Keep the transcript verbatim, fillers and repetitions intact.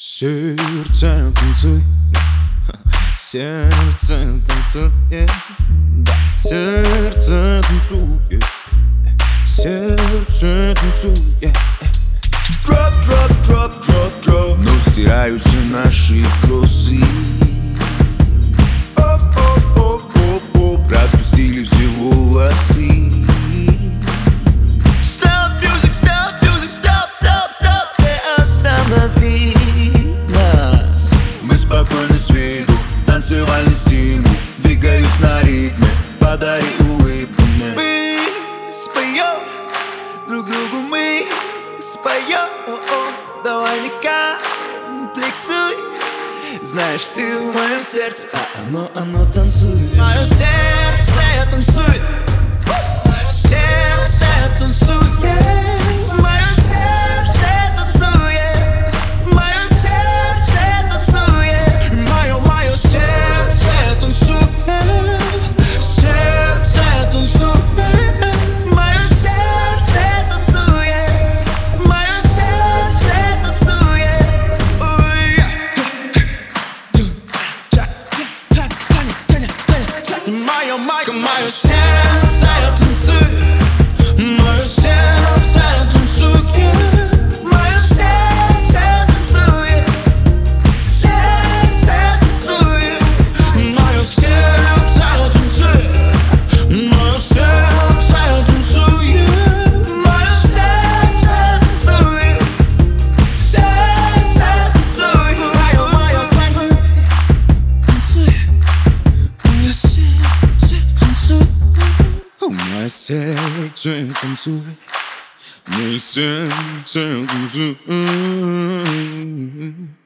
Сердце танцуй, сердце танцует, да. Сердце танцует, сердце танцует. Drop, drop, drop, drop, drop. Но стираются наши кроссы. Оп, оп, оп, оп, оп. Распустили все волосы. Stop music, stop music, stop, stop, stop. Не останови нас. Мы спокойно с виду, танцевальный стимул. Двигаюсь на ритме, подари улыбку мне. Мы споем друг другу, мы споем. Давай не комплексуй. Знаешь, ты в моем сердце, а оно, оно танцует. Мое сердце танцует. Сердце танцует. Мое сердце танцует. Мое сердце танцует. Мое, мое сердце танцует. Сердце танцует. Мое сердце танцует. Мое сердце танцует. Мое, мое, мое сердце танцует. Мое сердце танцует. Мое сердце танцует. Сердце танцует. Мое сердце танцует. Мое сердце танцует. Мое сердце танцует. Сердце танцует. Мое, мое сердце танцует. Мое сердце танцует. Мое сердце танцует. Мое сердце танцует.